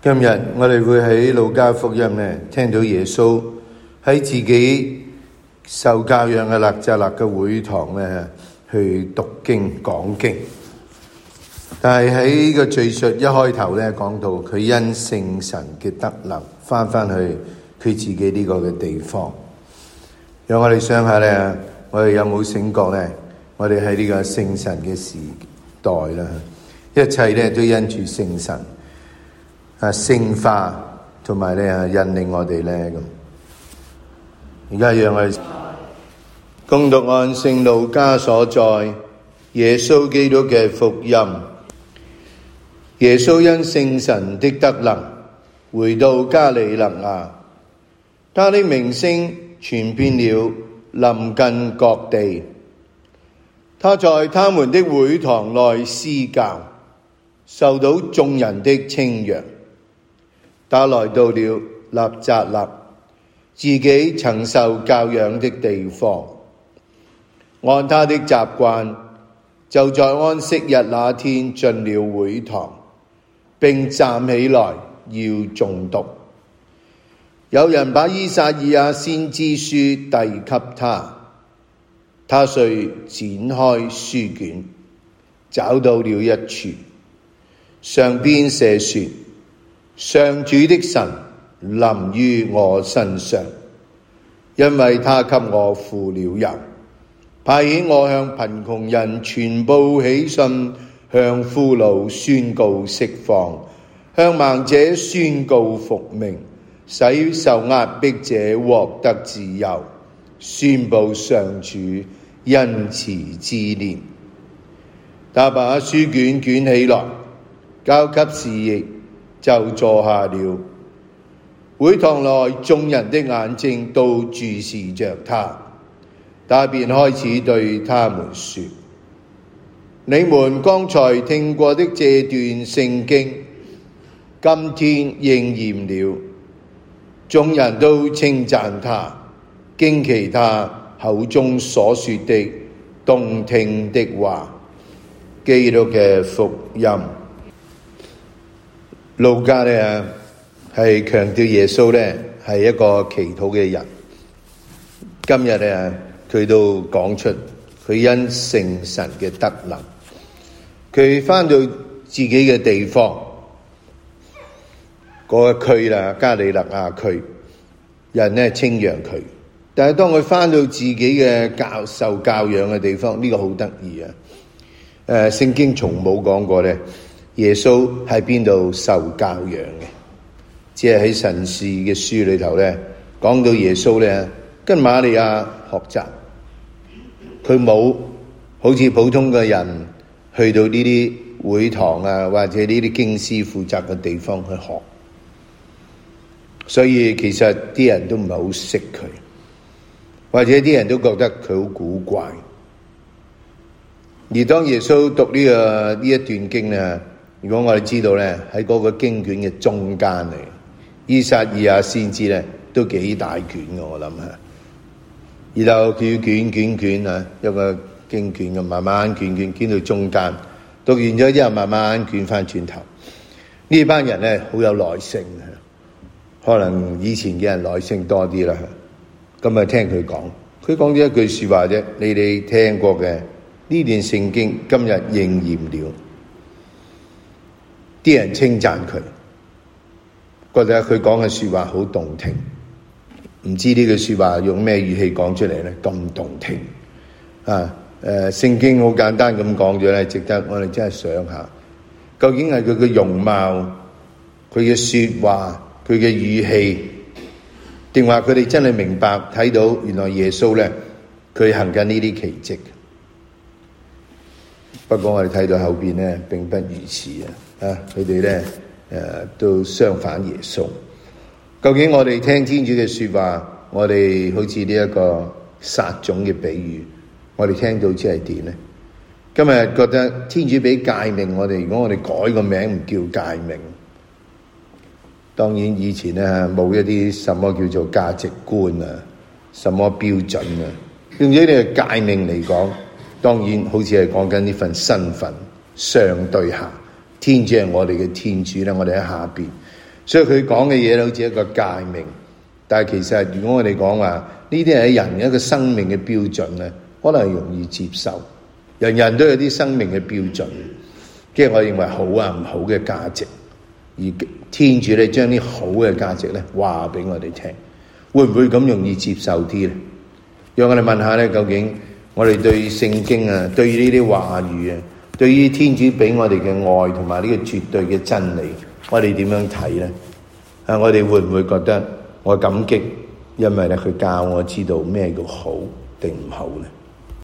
今日我哋會喺路加福音呢聽到耶穌喺自己受教養嘅納匝肋嘅會堂呢去讀經講經，但係喺呢個敘述一開頭呢講到佢因聖神嘅德能翻去佢自己呢個嘅地方，讓我哋想下呢，我哋有冇醒覺呢？我哋喺呢個聖神嘅時代啦，一切呢都因住聖神聖化同埋咧引領我哋咧咁。而家讓我哋恭讀按聖路加所載耶穌基督嘅福音。耶穌因聖神的德能回到加里肋亞，他的名聲傳遍了臨近各地。他在他們的會堂內施教，受到眾人的稱揚。他來到了納匝肋，自己曾受教養的地方。按他的習慣，就在安息日那天進了會堂，並站起來要誦讀。有人把依撒意亞先知書遞給他，他遂展開書卷，找到了一處，上邊寫說：上主的神臨於我身上，因為他給我付了油，派遣我向貧窮人傳報喜訊，向俘虜宣告釋放，向盲者宣告復明，使受壓迫者獲得自由，宣布上主恩慈之年。他把書卷捲起來，交給侍役，就坐下了。會堂內眾人的眼睛都注視着他，他便開始對他們說：你們剛才聽過的這段聖經，今天應驗了。眾人都稱讚他，驚奇他口中所說的動聽的話。基督嘅福音。路加呢係強調耶穌呢係一個祈禱嘅人。今日呢佢都講出佢因聖神嘅德能，佢返到自己嘅地方嗰個區啦，加里肋亞區，人呢稱揚佢。但係當佢返到自己嘅受教養嘅地方，呢個好得意啊！聖經從冇講過呢耶穌喺邊度受教養嘅，只係喺神事嘅書裏頭咧講到耶穌咧跟瑪利亞學習，佢冇好似普通嘅人去到呢啲會堂啊，或者呢啲經師負責嘅地方去學，所以其實啲人都唔係好識佢，或者啲人都覺得佢好古怪。而當耶穌讀呢一段經咧，如果我哋知道咧，喺嗰個經卷嘅中間嚟，依撒意亞先知咧都幾大卷嘅，我諗下。然後佢要卷啊，一個經卷咁慢慢捲到中間，讀完咗之後慢慢捲翻轉頭。呢班人咧好有耐性，可能以前嘅人耐性多啲啦。咁啊聽佢講咗一句說話啫，你哋聽過嘅呢段聖經今日應驗了。啲人稱讚佢，覺得佢講嘅說話好動聽，唔知呢句說話用咩語氣講出嚟咧？咁動聽啊！聖經好簡單咁講咗咧，值得我哋真係想下，究竟係佢嘅容貌、佢嘅說話、佢嘅語氣，定話佢哋真係明白睇到原來耶穌咧，佢行緊呢啲奇蹟。不過我哋睇到後邊咧，並不如此啊！佢哋咧都相反耶穌。究竟我哋聽天主嘅說話，我哋好似呢一個撒種嘅比喻，我哋聽到即係點咧？今日覺得天主俾誡命我哋，如果我哋改個名唔叫誡命，當然以前咧冇一啲什麼叫做價值觀啊，什麼標準啊，用咗呢個誡命嚟講，當然好似係講緊呢份身份上對下。天主係我哋嘅天主咧，我哋喺下邊， 所以佢講嘅嘢好似一個誡命，但係其實如果我哋講話呢啲係人一個生命嘅標準咧，可能係容易接受。人人都有啲生命嘅標準，即係我認為好啊唔好嘅價值，而天主咧將啲好嘅價值咧話俾我哋聽，會唔會咁容易接受啲咧？讓我哋問下咧，究竟我哋對聖經啊，對於呢啲話語啊，對於天主俾我哋嘅愛同埋呢個絕對嘅真理，我哋點樣睇咧？我哋會唔會覺得我感激，因為咧佢教我知道咩叫好定唔好咧？